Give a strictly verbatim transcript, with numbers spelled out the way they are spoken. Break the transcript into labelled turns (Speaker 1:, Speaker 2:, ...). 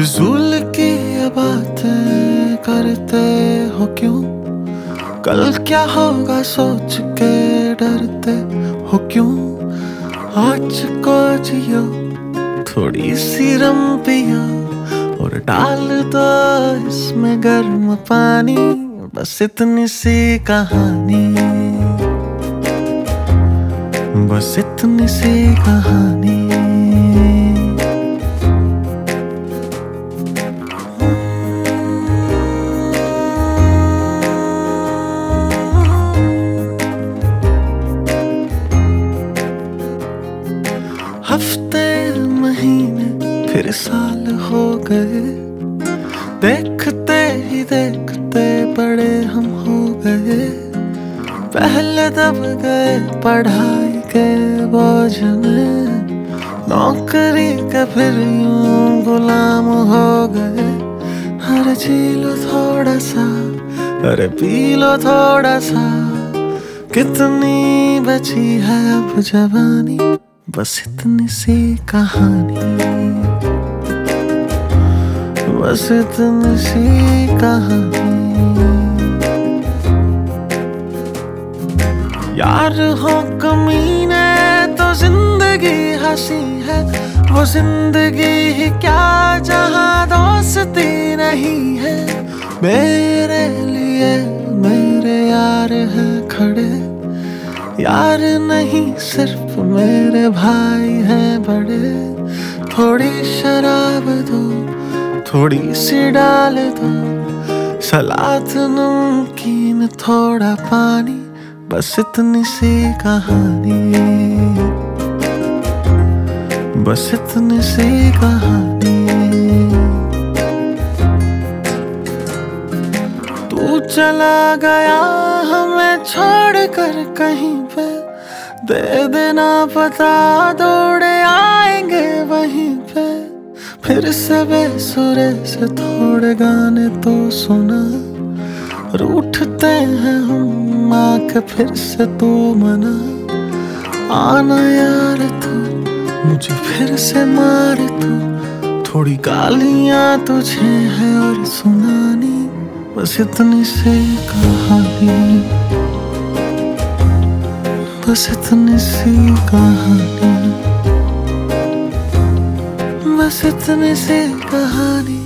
Speaker 1: फिजूल की ये बातें करते हो क्यों? कल क्या होगा सोच के डरते हो क्यों? आज को जियो, थोड़ी सी रम पियो और डाल दो इसमें गर्म पानी। बस इतनी सी कहानी, बस इतनी सी कहानी। हफ्ते महीने फिर साल हो गए, देखते ही देखते बड़े हम हो गए। पहले दब गए पढ़ाई के बोझ में, नौकरी के फिर यूं गुलाम हो गए। हर जी लो थोड़ा सा, अरे पी लो थोड़ा सा, कितनी बची है अब जवानी। बस इतनी सी कहानी, बस इतनी सी कहानी। यार हो कमीने तो जिंदगी हंसी है, वो जिंदगी ही क्या जहां दोस्ती नहीं है। मेरे लिए मेरे यार है खड़े, यार नहीं सिर्फ मेरे भाई हैं बड़े। थोड़ी शराब दो, थोड़ी सी डाल दो, सलाद नमकीन थोड़ा पानी। बस इतनी सी कहानी, बस इतनी सी कहानी। तू चला गया हमें छोड़ कर कहीं पे, दे देना पता दौड़े आएंगे वहीं पे। फिर से बेसुरे से थोड़े गाने तो सुना, रूठते हैं हम आके फिर से तू मना। आना यार तू मुझे फिर से मार तू, थोड़ी गालियां तुझे है और सुनानी। बस इतनी सी कहानी, बस इतनी सी कहानी, बस इतनी सी कहानी।